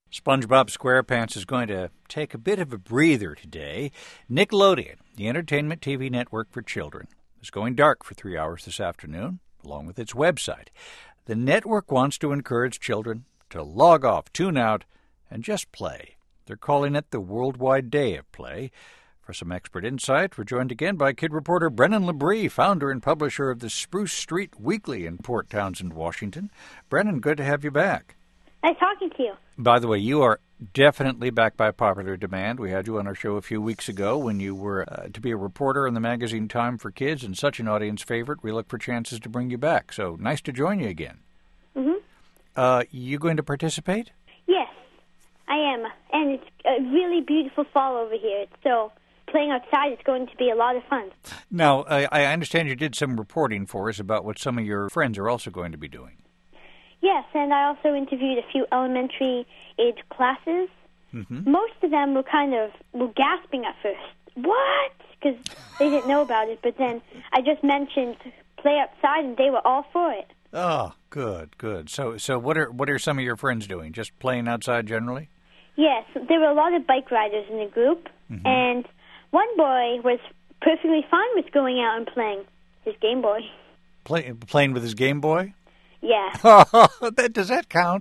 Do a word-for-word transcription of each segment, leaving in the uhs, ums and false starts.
SpongeBob SquarePants is going to take a bit of a breather today. Nickelodeon, the entertainment T V network for children, is going dark for three hours this afternoon, along with its website. The network wants to encourage children to log off, tune out, and just play. They're calling it the Worldwide Day of Play. For some expert insight, we're joined again by kid reporter Brennan Labrie, founder and publisher of the Spruce Street Weekly in Port Townsend, Washington. Brennan, good to have you back. Nice talking to you. By the way, you are definitely back by popular demand. We had you on our show a few weeks ago when you were uh, to be a reporter in the magazine Time for Kids and such an audience favorite. We look for chances to bring you back. So nice to join you again. Mm-hmm. Uh, you going to participate? Yes, I am. And it's a really beautiful fall over here. So playing outside is going to be a lot of fun. Now, I, I understand you did some reporting for us about what some of your friends are also going to be doing. Yes, and I also interviewed a few elementary-age classes. Mm-hmm. Most of them were kind of were gasping at first. What? Because they didn't know about it. But then I just mentioned play outside, and they were all for it. Oh, good, good. So, so what are what are some of your friends doing? Just playing outside generally? Yes, there were a lot of bike riders in the group, mm-hmm. and one boy was perfectly fine with going out and playing his Game Boy. Play, playing with his Game Boy? Yeah. that, does that count?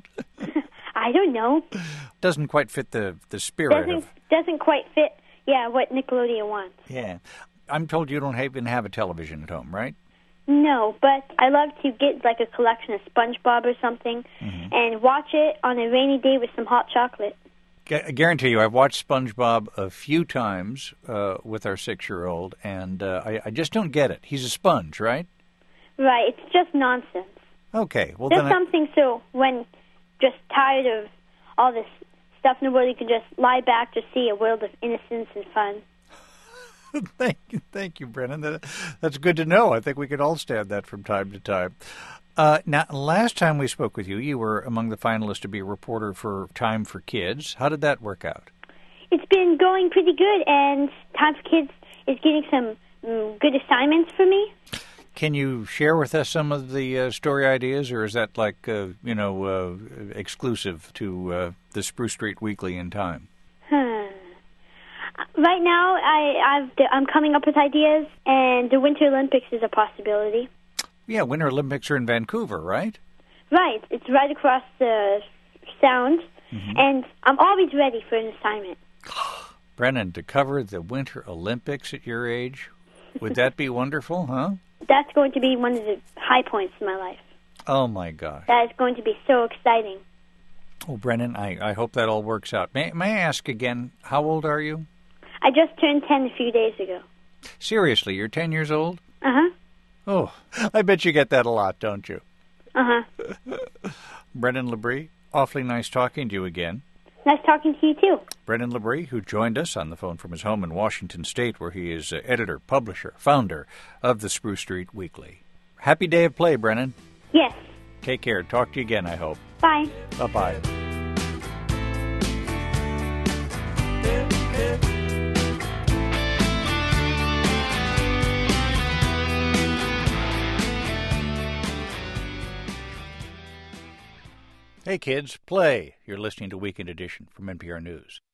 I don't know. Doesn't quite fit the, the spirit doesn't, of... Doesn't quite fit, yeah, what Nickelodeon wants. Yeah. I'm told you don't even have a television at home, right? No, but I love to get like a collection of SpongeBob or something mm-hmm. and watch it on a rainy day with some hot chocolate. I guarantee you, I've watched SpongeBob a few times uh, with our six-year-old, and uh, I, I just don't get it. He's a sponge, right? Right. It's just nonsense. Okay. Well, There's then something I... so when just tired of all this stuff in the world, you can just lie back to see a world of innocence and fun. thank you, thank you, Brennan. That, that's good to know. I think we could all stand that from time to time. Uh, now, last time we spoke with you, you were among the finalists to be a reporter for Time for Kids. How did that work out? It's been going pretty good, and Time for Kids is getting some um, good assignments for me. Can you share with us some of the uh, story ideas, or is that like, uh, you know, uh, exclusive to uh, the Spruce Street Weekly in Time? Hmm. Right now, I, I've, I'm coming up with ideas, and the Winter Olympics is a possibility. Yeah, Winter Olympics are in Vancouver, right? Right. It's right across the Sound, mm-hmm. and I'm always ready for an assignment. Brennan, to cover the Winter Olympics at your age, would that be wonderful, huh? That's going to be one of the high points in my life. Oh, my gosh. That is going to be so exciting. Oh, Brennan, I, I hope that all works out. May, may I ask again, how old are you? I just turned ten a few days ago. Seriously, you're ten years old? Uh-huh. Oh, I bet you get that a lot, don't you? Uh-huh. Brennan Labrie, awfully nice talking to you again. Nice talking to you, too. Brennan Labrie, who joined us on the phone from his home in Washington State, where he is uh, editor, publisher, founder of the Spruce Street Weekly. Happy day of play, Brennan. Yes. Take care. Talk to you again, I hope. Bye. Bye-bye. Hey, kids, play. You're listening to Weekend Edition from N P R News.